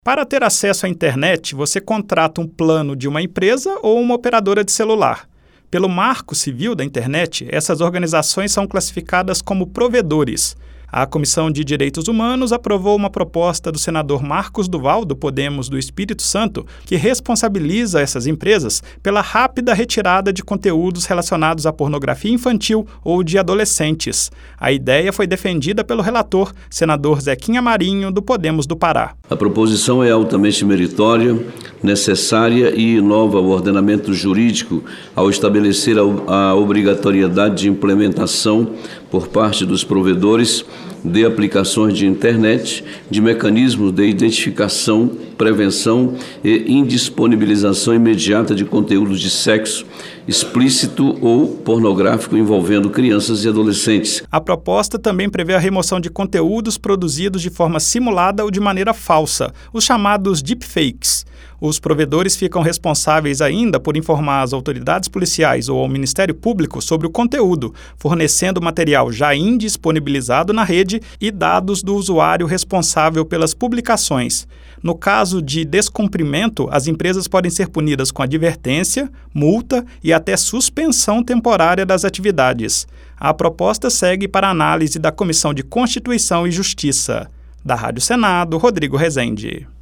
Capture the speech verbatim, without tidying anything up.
Para ter acesso à internet, você contrata um plano de uma empresa ou uma operadora de celular. Pelo Marco Civil da Internet, essas organizações são classificadas como provedores. A Comissão de Direitos Humanos aprovou uma proposta do senador Marcos Duval, do Podemos do Espírito Santo, que responsabiliza essas empresas pela rápida retirada de conteúdos relacionados à pornografia infantil ou de adolescentes. A ideia foi defendida pelo relator, senador Zequinha Marinho, do Podemos do Pará. A proposição é altamente meritória, necessária e inova o ordenamento jurídico ao estabelecer a obrigatoriedade de implementação por parte dos provedores de aplicações de internet, de mecanismos de identificação, prevenção e indisponibilização imediata de conteúdos de sexo explícito ou pornográfico envolvendo crianças e adolescentes. A proposta também prevê a remoção de conteúdos produzidos de forma simulada ou de maneira falsa, os chamados deepfakes. Os provedores ficam responsáveis ainda por informar as autoridades policiais ou ao Ministério Público sobre o conteúdo, fornecendo material já indisponibilizado na rede e dados do usuário responsável pelas publicações. No caso de descumprimento, as empresas podem ser punidas com advertência, multa e até suspensão temporária das atividades. A proposta segue para análise da Comissão de Constituição e Justiça. Da Rádio Senado, Rodrigo Rezende.